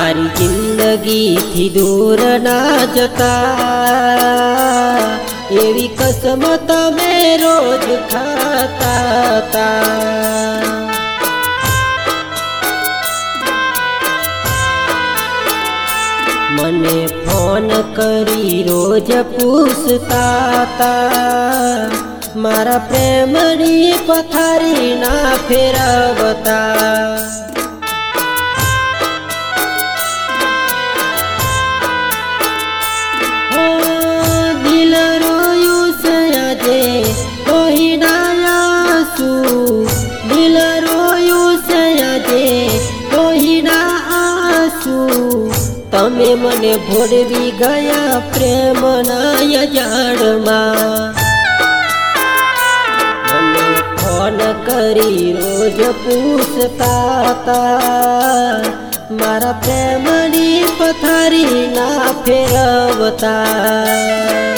મારી જિંદગીથી દૂર ના જતા, એવી કસમ તમે રોજ ખાતા તા। મને ફોન કરી રોજ પૂછતા તા, મારા પ્રેમની પથારી ના ફેરવતા। દિલ રોયું છે આજે લોહીના આંસુ, દિલ રોયું છે આજે લોહીના આંસુ। તમે મને ભોળવી ગયા પ્રેમના યજાળમાં। મને ફોન કરી રોજ પૂછતા તા, મારા પ્રેમની પથારી ના ફેરવતા।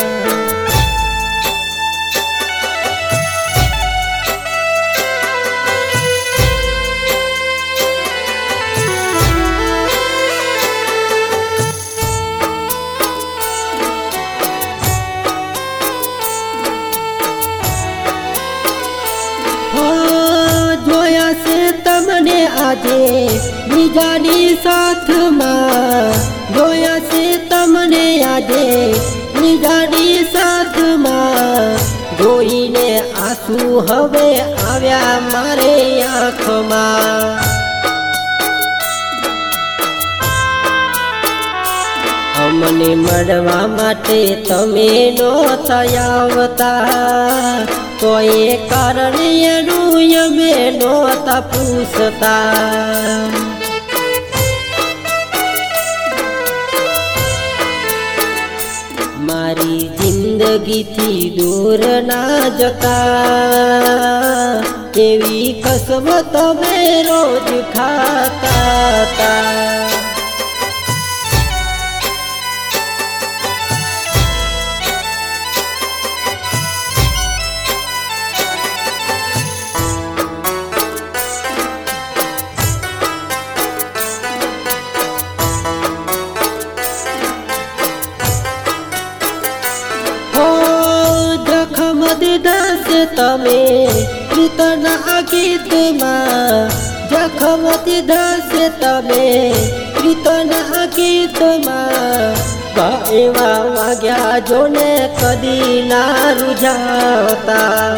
જોયા છે તમને આજે બીજાની સાથમાં, જોયા છે તમને આજે બીજાની સાથમાં। જોઈને આંસુ હવે આવ્યા મારે આંખમાં। અમને મળવા માટે તમે નહોતા આવતા, તો એ કારણ એનું અમે નહોતા પૂછતા। મારી જિંદગીથી દૂર ના જતા, એવી કસમ તમે રોજ ખાતા તા। દીધા છે તમે પ્રીતના ગીતમાં, જખમ દીધા છે તમે પ્રીતના ગીતમાં। એવા વાગ્યા જોને કદી ના રૂઝાવતા,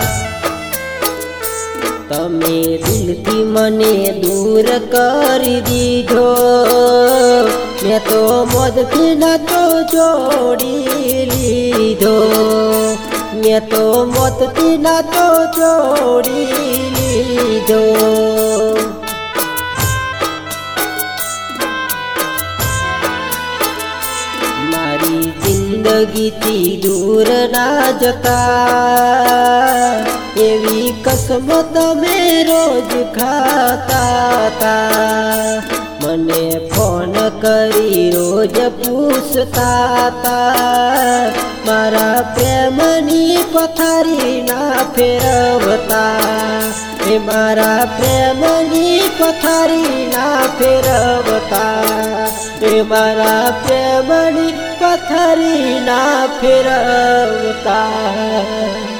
તમે દિલથી મને દૂર કરી દીધો। મેં તો મોતથી નાતો જોડી લીધો, મેં તો મોતથી નાતો જોડી લીધો। મારી જિંદગીથી દૂર ના જતા, એવી કસમ તમે રોજ ખાતા તા। મને ફોન કરી રોજ પૂછતા તા, મારા પ્રેમની પથારી ના ફેરવતા। એ મારા પ્રેમની પથારી ના ફેરવતા, એ મારા પ્રેમની પથારી ના ફેરવતા।